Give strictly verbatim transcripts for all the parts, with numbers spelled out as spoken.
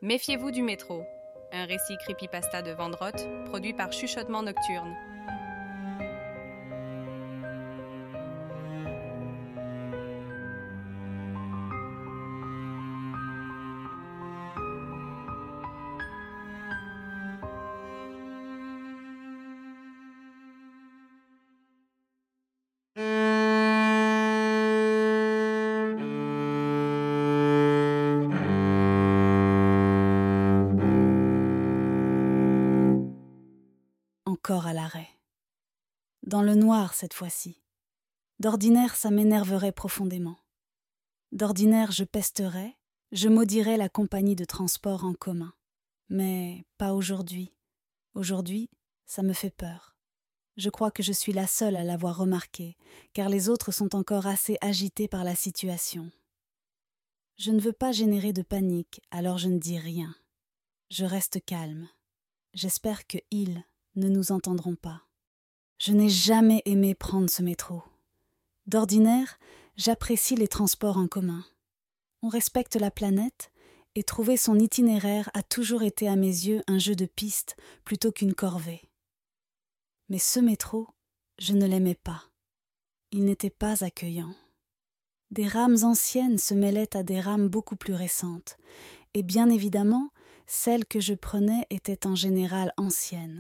Méfiez-vous du métro, un récit creepypasta de Vendrotte, produit par Chuchotement Nocturne. Encore à l'arrêt. Dans le noir cette fois-ci. D'ordinaire, ça m'énerverait profondément. D'ordinaire, je pesterais, je maudirais la compagnie de transport en commun. Mais pas aujourd'hui. Aujourd'hui, ça me fait peur. Je crois que je suis la seule à l'avoir remarqué, car les autres sont encore assez agités par la situation. Je ne veux pas générer de panique, alors je ne dis rien. Je reste calme. J'espère que ils ne nous entendront pas. Je n'ai jamais aimé prendre ce métro. D'ordinaire, j'apprécie les transports en commun. On respecte la planète et trouver son itinéraire a toujours été à mes yeux un jeu de piste plutôt qu'une corvée. Mais ce métro, je ne l'aimais pas. Il n'était pas accueillant. Des rames anciennes se mêlaient à des rames beaucoup plus récentes, et bien évidemment, celles que je prenais étaient en général anciennes.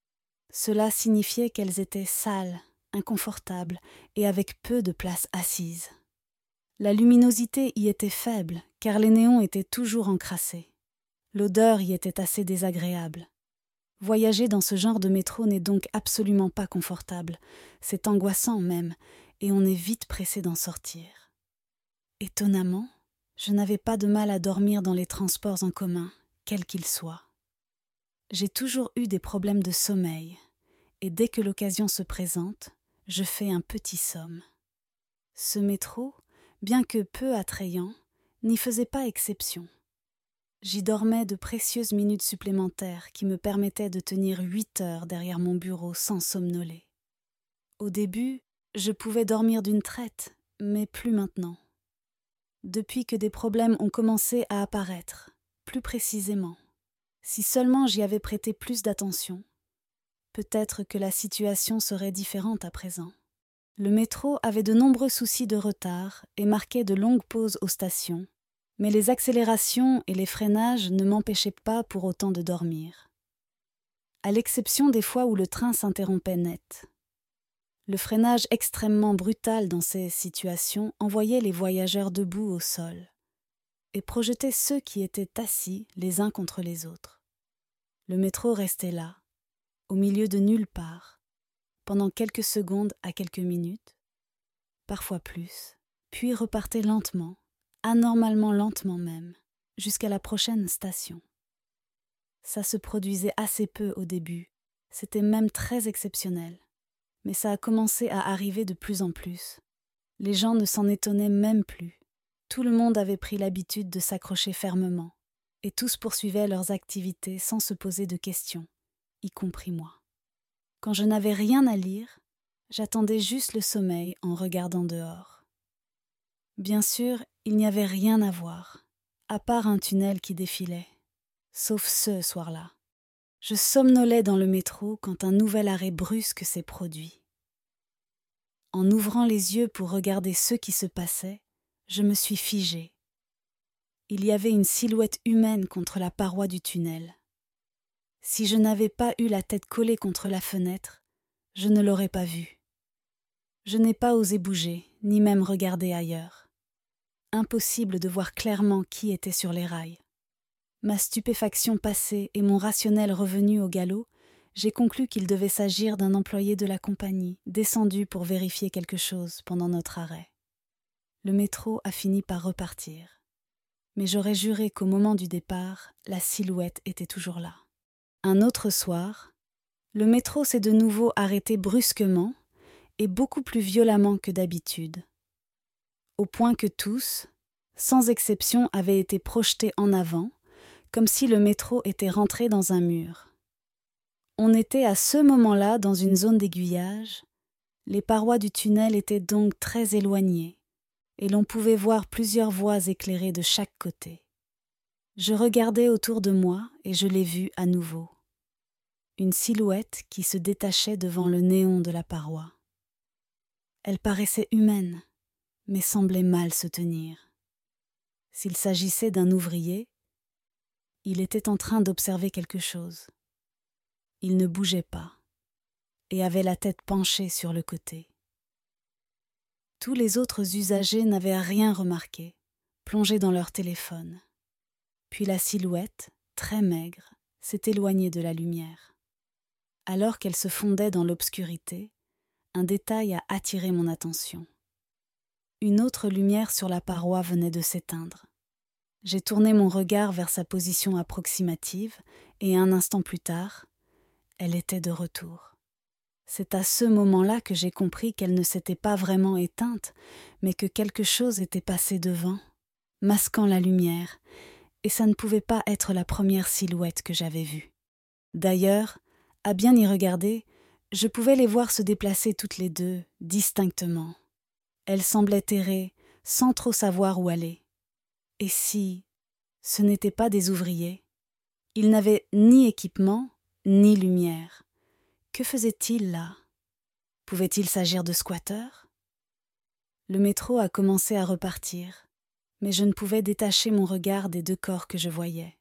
Cela signifiait qu'elles étaient sales, inconfortables et avec peu de place assise. La luminosité y était faible, car les néons étaient toujours encrassés. L'odeur y était assez désagréable. Voyager dans ce genre de métro n'est donc absolument pas confortable. C'est angoissant même, et on est vite pressé d'en sortir. Étonnamment, je n'avais pas de mal à dormir dans les transports en commun, quels qu'ils soient. J'ai toujours eu des problèmes de sommeil, et dès que l'occasion se présente, je fais un petit somme. Ce métro, bien que peu attrayant, n'y faisait pas exception. J'y dormais de précieuses minutes supplémentaires qui me permettaient de tenir huit heures derrière mon bureau sans somnoler. Au début, je pouvais dormir d'une traite, mais plus maintenant. Depuis que des problèmes ont commencé à apparaître, plus précisément, si seulement j'y avais prêté plus d'attention, peut-être que la situation serait différente à présent. Le métro avait de nombreux soucis de retard et marquait de longues pauses aux stations, mais les accélérations et les freinages ne m'empêchaient pas pour autant de dormir. À l'exception des fois où le train s'interrompait net. Le freinage extrêmement brutal dans ces situations envoyait les voyageurs debout au sol et projetait ceux qui étaient assis les uns contre les autres. Le métro restait là, au milieu de nulle part, pendant quelques secondes à quelques minutes, parfois plus, puis repartait lentement, anormalement lentement même, jusqu'à la prochaine station. Ça se produisait assez peu au début, c'était même très exceptionnel, mais ça a commencé à arriver de plus en plus. Les gens ne s'en étonnaient même plus. Tout le monde avait pris l'habitude de s'accrocher fermement, et tous poursuivaient leurs activités sans se poser de questions, y compris moi. Quand je n'avais rien à lire, j'attendais juste le sommeil en regardant dehors. Bien sûr, il n'y avait rien à voir, à part un tunnel qui défilait, sauf ce soir-là. Je somnolais dans le métro quand un nouvel arrêt brusque s'est produit. En ouvrant les yeux pour regarder ce qui se passait, je me suis figée. Il y avait une silhouette humaine contre la paroi du tunnel. Si je n'avais pas eu la tête collée contre la fenêtre, je ne l'aurais pas vue. Je n'ai pas osé bouger, ni même regarder ailleurs. Impossible de voir clairement qui était sur les rails. Ma stupéfaction passée et mon rationnel revenu au galop, j'ai conclu qu'il devait s'agir d'un employé de la compagnie, descendu pour vérifier quelque chose pendant notre arrêt. Le métro a fini par repartir. Mais j'aurais juré qu'au moment du départ, la silhouette était toujours là. Un autre soir, le métro s'est de nouveau arrêté brusquement et beaucoup plus violemment que d'habitude. Au point que tous, sans exception, avaient été projetés en avant, comme si le métro était rentré dans un mur. On était à ce moment-là dans une zone d'aiguillage. Les parois du tunnel étaient donc très éloignées, et l'on pouvait voir plusieurs voies éclairées de chaque côté. Je regardais autour de moi et je l'ai vue à nouveau. Une silhouette qui se détachait devant le néon de la paroi. Elle paraissait humaine, mais semblait mal se tenir. S'il s'agissait d'un ouvrier, il était en train d'observer quelque chose. Il ne bougeait pas et avait la tête penchée sur le côté. Tous les autres usagers n'avaient rien remarqué, plongés dans leur téléphone. Puis la silhouette, très maigre, s'est éloignée de la lumière. Alors qu'elle se fondait dans l'obscurité, un détail a attiré mon attention. Une autre lumière sur la paroi venait de s'éteindre. J'ai tourné mon regard vers sa position approximative et un instant plus tard, elle était de retour. C'est à ce moment-là que j'ai compris qu'elle ne s'était pas vraiment éteinte, mais que quelque chose était passé devant, masquant la lumière, et ça ne pouvait pas être la première silhouette que j'avais vue. D'ailleurs, à bien y regarder, je pouvais les voir se déplacer toutes les deux, distinctement. Elles semblaient errer, sans trop savoir où aller. Et si ce n'étaient pas des ouvriers? Ils n'avaient ni équipement, ni lumière. Que faisaient-ils là? Pouvait-il s'agir de squatteurs? Le métro a commencé à repartir, mais je ne pouvais détacher mon regard des deux corps que je voyais.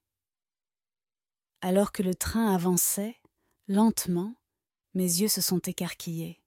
Alors que le train avançait, lentement, mes yeux se sont écarquillés.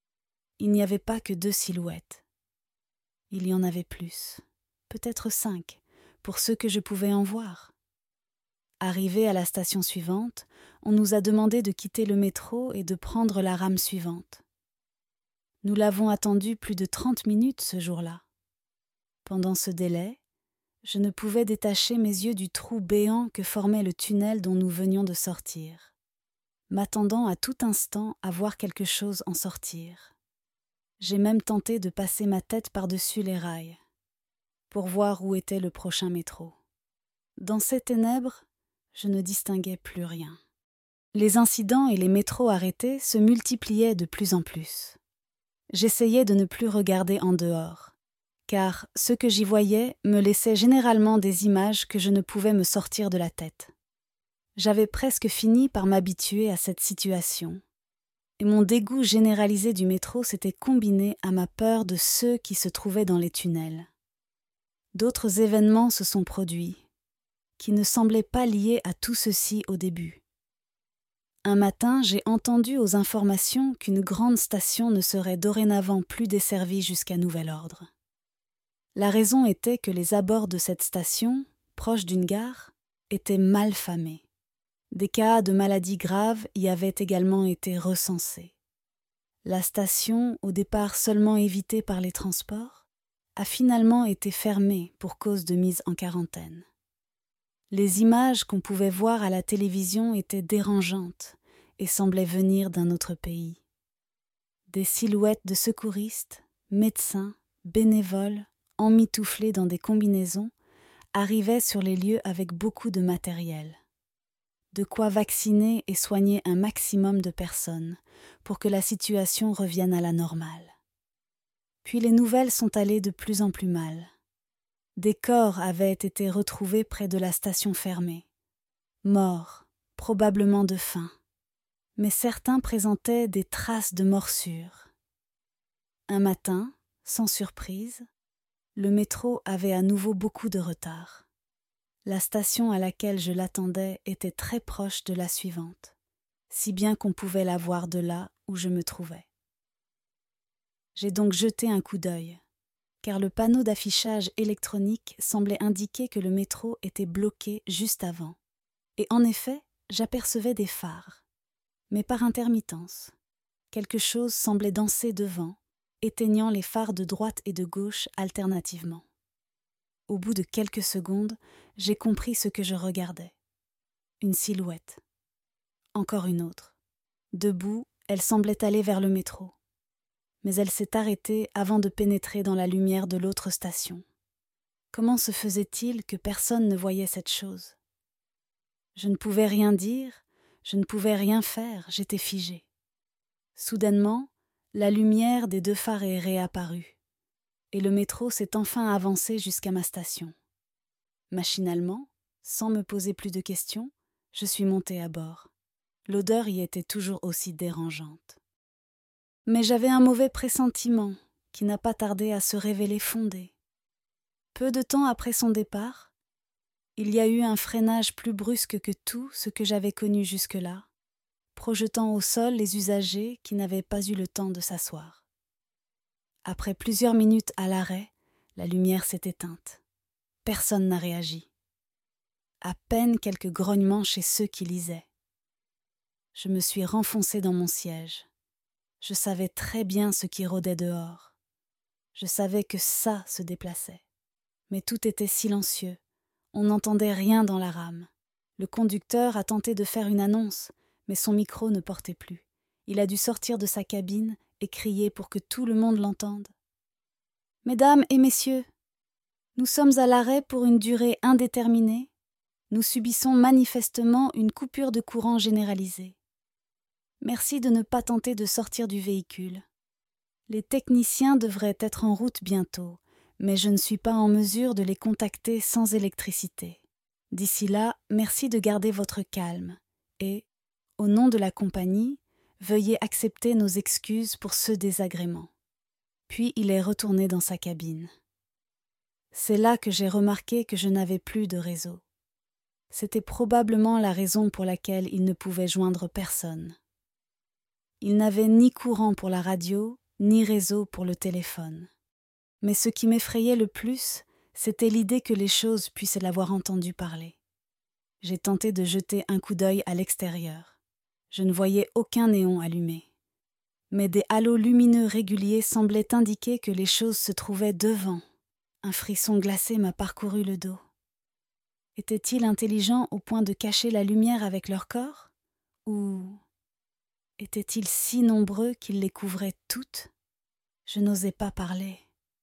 Il n'y avait pas que deux silhouettes. Il y en avait plus, peut-être cinq, pour ceux que je pouvais en voir. Arrivés à la station suivante, on nous a demandé de quitter le métro et de prendre la rame suivante. Nous l'avons attendu plus de trente minutes ce jour-là. Pendant ce délai, je ne pouvais détacher mes yeux du trou béant que formait le tunnel dont nous venions de sortir, m'attendant à tout instant à voir quelque chose en sortir. J'ai même tenté de passer ma tête par-dessus les rails, pour voir où était le prochain métro. Dans ces ténèbres, je ne distinguais plus rien. Les incidents et les métros arrêtés se multipliaient de plus en plus. J'essayais de ne plus regarder en dehors, car ce que j'y voyais me laissait généralement des images que je ne pouvais me sortir de la tête. J'avais presque fini par m'habituer à cette situation, et mon dégoût généralisé du métro s'était combiné à ma peur de ceux qui se trouvaient dans les tunnels. D'autres événements se sont produits, qui ne semblaient pas liés à tout ceci au début. Un matin, j'ai entendu aux informations qu'une grande station ne serait dorénavant plus desservie jusqu'à nouvel ordre. La raison était que les abords de cette station, proche d'une gare, étaient mal famés. Des cas de maladies graves y avaient également été recensés. La station, au départ seulement évitée par les transports, a finalement été fermée pour cause de mise en quarantaine. Les images qu'on pouvait voir à la télévision étaient dérangeantes et semblaient venir d'un autre pays. Des silhouettes de secouristes, médecins, bénévoles, emmitouflés dans des combinaisons, arrivaient sur les lieux avec beaucoup de matériel. De quoi vacciner et soigner un maximum de personnes pour que la situation revienne à la normale. Puis les nouvelles sont allées de plus en plus mal. Des corps avaient été retrouvés près de la station fermée, morts, probablement de faim, mais certains présentaient des traces de morsures. Un matin, sans surprise, le métro avait à nouveau beaucoup de retard. La station à laquelle je l'attendais était très proche de la suivante, si bien qu'on pouvait la voir de là où je me trouvais. J'ai donc jeté un coup d'œil, car le panneau d'affichage électronique semblait indiquer que le métro était bloqué juste avant. Et en effet, j'apercevais des phares, mais par intermittence. Quelque chose semblait danser devant, éteignant les phares de droite et de gauche alternativement. Au bout de quelques secondes, j'ai compris ce que je regardais. Une silhouette. Encore une autre. Debout, elle semblait aller vers le métro. Mais elle s'est arrêtée avant de pénétrer dans la lumière de l'autre station. Comment se faisait-il que personne ne voyait cette chose? Je ne pouvais rien dire, je ne pouvais rien faire, j'étais figée. Soudainement, la lumière des deux phares est réapparue, et le métro s'est enfin avancé jusqu'à ma station. Machinalement, Sans me poser plus de questions, je suis montée à bord. L'odeur y était toujours aussi dérangeante. Mais j'avais un mauvais pressentiment qui n'a pas tardé à se révéler fondé. Peu de temps après son départ, il y a eu un freinage plus brusque que tout ce que j'avais connu jusque-là, projetant au sol les usagers qui n'avaient pas eu le temps de s'asseoir. Après plusieurs minutes à l'arrêt, la lumière s'est éteinte. Personne n'a réagi. À peine quelques grognements chez ceux qui lisaient. Je me suis renfoncée dans mon siège. Je savais très bien ce qui rôdait dehors. Je savais que ça se déplaçait. Mais tout était silencieux. On n'entendait rien dans la rame. Le conducteur a tenté de faire une annonce, mais son micro ne portait plus. Il a dû sortir de sa cabine et crier pour que tout le monde l'entende. « Mesdames et messieurs, nous sommes à l'arrêt pour une durée indéterminée. Nous subissons manifestement une coupure de courant généralisée. Merci de ne pas tenter de sortir du véhicule. Les techniciens devraient être en route bientôt, mais je ne suis pas en mesure de les contacter sans électricité. D'ici là, merci de garder votre calme et, au nom de la compagnie, veuillez accepter nos excuses pour ce désagrément. » Puis il est retourné dans sa cabine. C'est là que j'ai remarqué que je n'avais plus de réseau. C'était probablement la raison pour laquelle il ne pouvait joindre personne. Il n'avait ni courant pour la radio, ni réseau pour le téléphone. Mais ce qui m'effrayait le plus, c'était l'idée que les choses puissent l'avoir entendu parler. J'ai tenté de jeter un coup d'œil à l'extérieur. Je ne voyais aucun néon allumé. Mais des halos lumineux réguliers semblaient indiquer que les choses se trouvaient devant. Un frisson glacé m'a parcouru le dos. Étaient-ils intelligents au point de cacher la lumière avec leur corps? Ou étaient-ils si nombreux qu'ils les couvraient toutes? Je n'osais pas parler.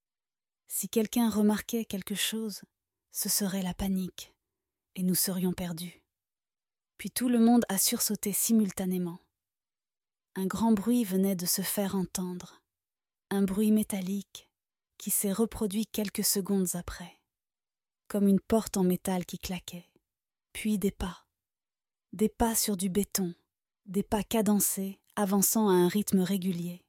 Si quelqu'un remarquait quelque chose, ce serait la panique, et nous serions perdus. Puis tout le monde a sursauté simultanément. Un grand bruit venait de se faire entendre, un bruit métallique qui s'est reproduit quelques secondes après, comme une porte en métal qui claquait. Puis des pas, des pas sur du béton, des pas cadencés, avançant à un rythme régulier.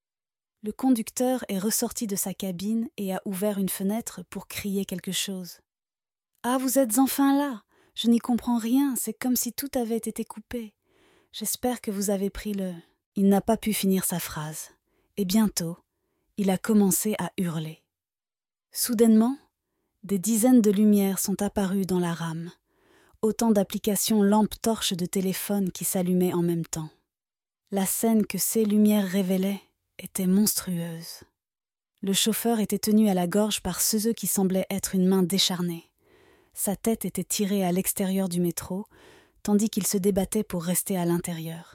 Le conducteur est ressorti de sa cabine et a ouvert une fenêtre pour crier quelque chose. « Ah, vous êtes enfin là! Je n'y comprends rien, c'est comme si tout avait été coupé. J'espère que vous avez pris le... » Il n'a pas pu finir sa phrase, et bientôt, il a commencé à hurler. Soudainement, des dizaines de lumières sont apparues dans la rame, autant d'applications lampes-torches de téléphone qui s'allumaient en même temps. La scène que ces lumières révélaient était monstrueuse. Le chauffeur était tenu à la gorge par ce qui semblait être une main décharnée. Sa tête était tirée à l'extérieur du métro, tandis qu'il se débattait pour rester à l'intérieur.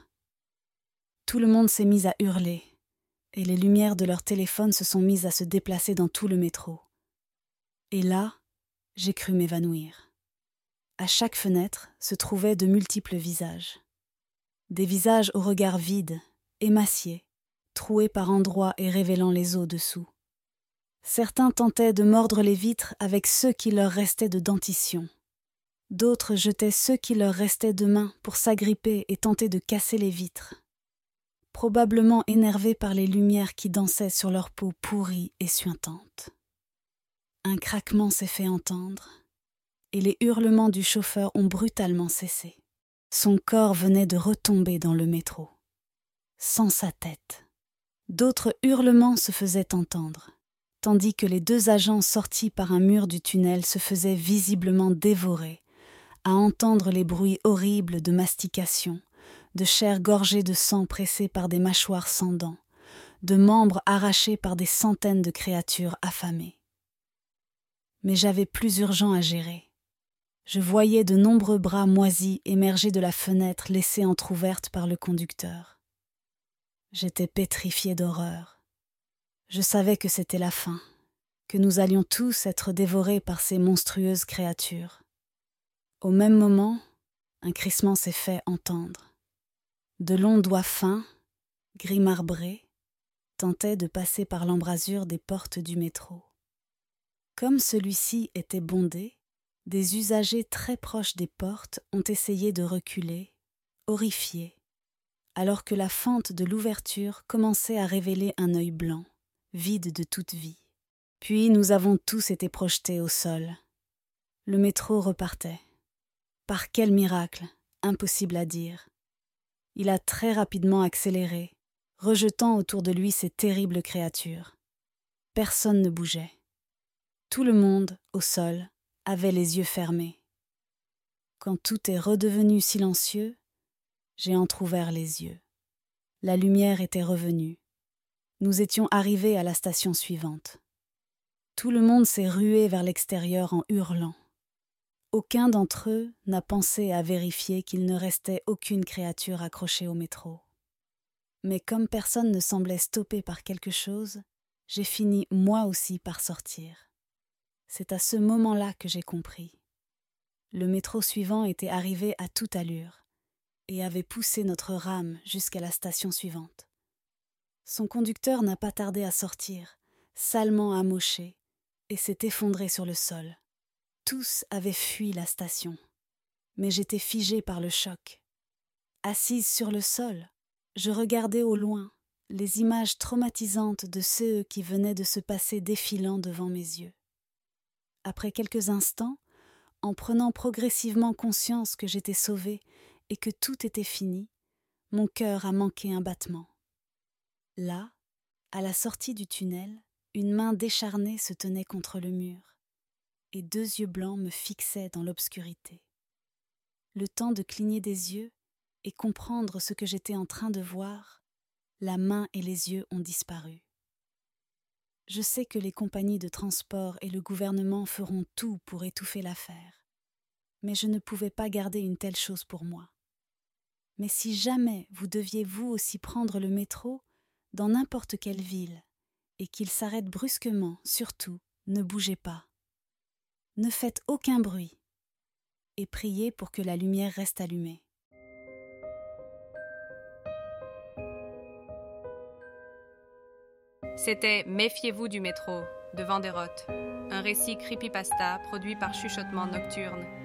Tout le monde s'est mis à hurler, et les lumières de leurs téléphones se sont mises à se déplacer dans tout le métro. Et là, j'ai cru m'évanouir. À chaque fenêtre se trouvaient de multiples visages. Des visages au regard vide, émaciés, troués par endroits et révélant les os dessous. Certains tentaient de mordre les vitres avec ceux qui leur restaient de dentition. D'autres jetaient ceux qui leur restaient de mains pour s'agripper et tenter de casser les vitres. Probablement énervés par les lumières qui dansaient sur leur peau pourrie et suintante. Un craquement s'est fait entendre, et les hurlements du chauffeur ont brutalement cessé. Son corps venait de retomber dans le métro, sans sa tête. D'autres hurlements se faisaient entendre, tandis que les deux agents sortis par un mur du tunnel se faisaient visiblement dévorer, à entendre les bruits horribles de mastication, de chair gorgée de sang pressée par des mâchoires sans dents, de membres arrachés par des centaines de créatures affamées. Mais j'avais plus urgent à gérer. Je voyais de nombreux bras moisis émerger de la fenêtre laissée entr'ouverte par le conducteur. J'étais pétrifiée d'horreur. Je savais que c'était la fin, que nous allions tous être dévorés par ces monstrueuses créatures. Au même moment, un crissement s'est fait entendre. De longs doigts fins, gris marbrés, tentaient de passer par l'embrasure des portes du métro. Comme celui-ci était bondé, Des usagers très proches des portes ont essayé de reculer, horrifiés, alors que la fente de l'ouverture commençait à révéler un œil blanc, vide de toute vie. Puis nous avons tous été projetés au sol. Le métro repartait. Par quel miracle, impossible à dire. Il a très rapidement accéléré, rejetant autour de lui ces terribles créatures. Personne ne bougeait. Tout le monde, au sol, avait les yeux fermés. Quand tout est redevenu silencieux, j'ai entrouvert les yeux. La lumière était revenue. Nous étions arrivés à la station suivante. Tout le monde s'est rué vers l'extérieur en hurlant. Aucun d'entre eux n'a pensé à vérifier qu'il ne restait aucune créature accrochée au métro. Mais comme personne ne semblait stoppé par quelque chose, j'ai fini moi aussi par sortir. C'est à ce moment-là que j'ai compris. Le métro suivant était arrivé à toute allure et avait poussé notre rame jusqu'à la station suivante. Son conducteur n'a pas tardé à sortir, salement amoché, et s'est effondré sur le sol. Tous avaient fui la station, mais j'étais figée par le choc. Assise sur le sol, je regardais au loin les images traumatisantes de ceux qui venaient de se passer défilant devant mes yeux. Après quelques instants, en prenant progressivement conscience que j'étais sauvée et que tout était fini, mon cœur a manqué un battement. Là, à la sortie du tunnel, une main décharnée se tenait contre le mur, et deux yeux blancs me fixaient dans l'obscurité. Le temps de cligner des yeux et comprendre ce que j'étais en train de voir, la main et les yeux ont disparu. Je sais que les compagnies de transport et le gouvernement feront tout pour étouffer l'affaire, mais je ne pouvais pas garder une telle chose pour moi. Mais si jamais vous deviez vous aussi prendre le métro dans n'importe quelle ville et qu'il s'arrête brusquement, surtout, ne bougez pas. Ne faites aucun bruit et priez pour que la lumière reste allumée. C'était Méfiez-vous du métro de Vanderotte, un récit creepypasta produit par Chuchotement Nocturne.